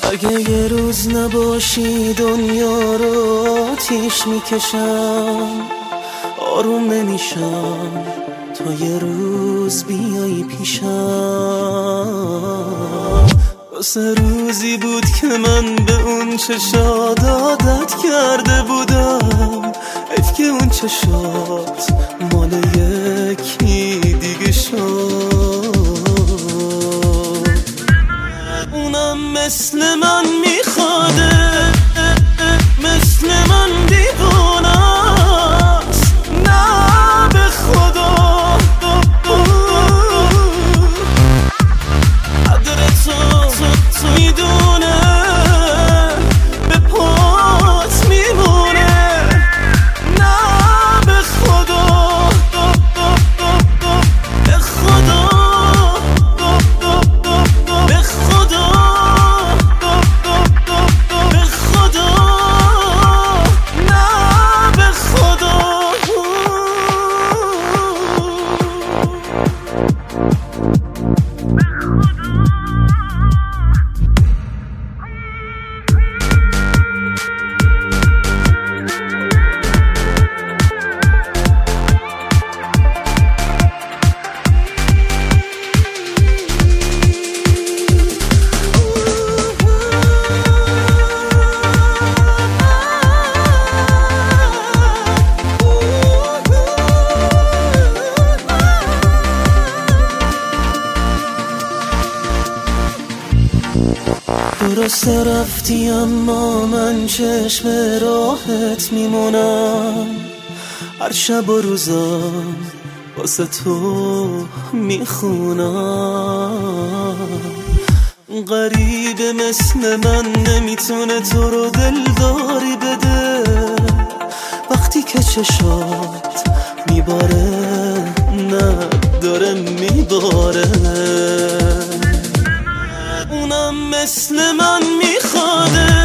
اگه یه روز نباشی دنیا رو آتیش میکشم، آروم نمیشم تا یه روز بیایی پیشم. واسه روزی بود که من به اون چشات عادت کرده بودم، حیف که اون چشات مال یکی دیگه شد. اونم مثل من میخواده، مثل من دیوانست، نه به خدا قدر تو میدونه، به پات میمونه، نه به خدا، به خدا، به خدا، به خدا، نه به خدا. درسته رفتی اما من چشم راحت میمونم، هر شب و روزم واسه تو میخونم. غریبه مثل من نمیتونه تو رو دلداری بده، وقتی که چشات میباره نه داره میباره. اونم مثل من میخواده،